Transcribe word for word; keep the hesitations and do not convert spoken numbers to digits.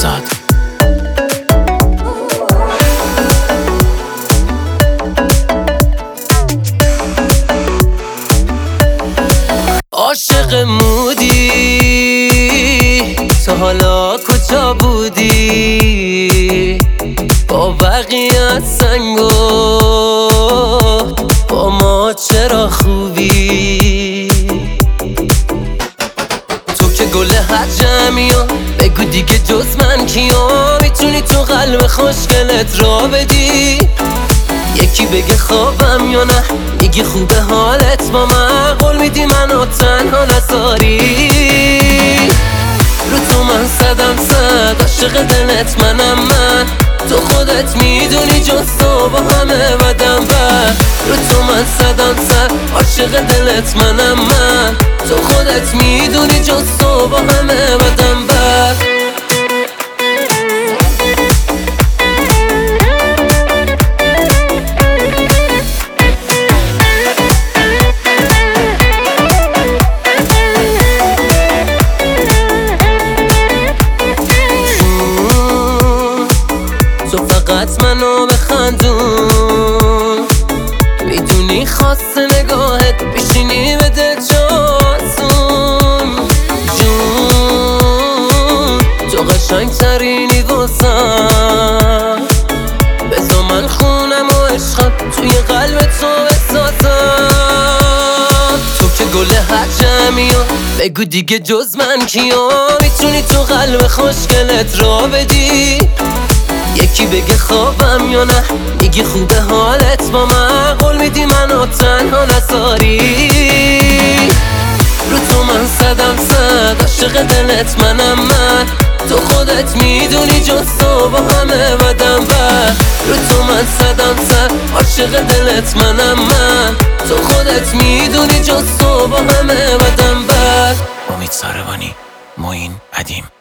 صد. عاشق مودی تا حالا کجا بودی؟ با بقیه سنگو با ما چرا خوبی؟ تو که گل حجمی ها بگو دیگه جز من کیا میتونی تو قلب خوشگلت را بدی؟ یکی بگه خوابم یا نه میگی خوبه حالت با من، قول میدی منو تنها نذاری. رو تو من صدم صد عاشق دلت منم من، تو خودت میدونی جز تو با همه بدم بر. رو تو من صدم صد عاشق دلت منم من، تو خودت میدونی جز تو با همه بدم بر. تو فقط منو بخندون، میدونی خواست نگاهت بشینی بده جاتون. جون تو قشنگ ترینی واسم، بذار من خونم و عشقم توی قلب تو بسازم. تو که گل حجمی ها بگو دیگه جز من کیا میتونی تو قلب خوشگلت را بدی؟ یکی بگه خوابم یا نه میگی خوبه حالت با من، قول میدی منو تنها نذاری. رو تو من صدم صد عاشق دلت منم من، تو خودت میدونی جز تو با همه بدم بر. رو تو من صدم صد عاشق دلت منم من، تو خودت میدونی جز تو با همه بدم بر. امید ساربانی، معین ادیم.